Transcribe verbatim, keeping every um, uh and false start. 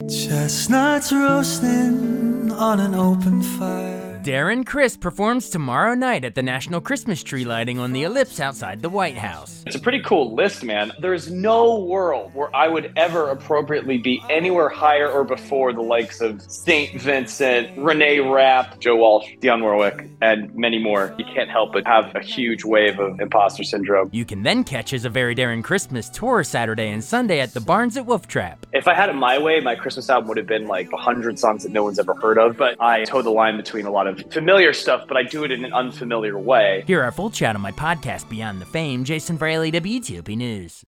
Chestnuts roasting on an open fire. Darren Criss performs tomorrow night at the National Christmas Tree Lighting on the Ellipse outside the White House. It's a pretty cool list, man. There's no world where I would ever appropriately be anywhere higher or before the likes of Saint Vincent, Renee Rapp, Joe Walsh, Dionne Warwick, and many more. You can't help but have a huge wave of imposter syndrome. You can then catch his A Very Darren Christmas tour Saturday and Sunday at the Barns at Wolf Trap. If I had it my way, my Christmas album would have been like one hundred songs that no one's ever heard of, but I toe the line between a lot of familiar stuff, but I do it in an unfamiliar way. Hear our full chat on my podcast, Beyond the Fame. Jason Fraley, W T O P News.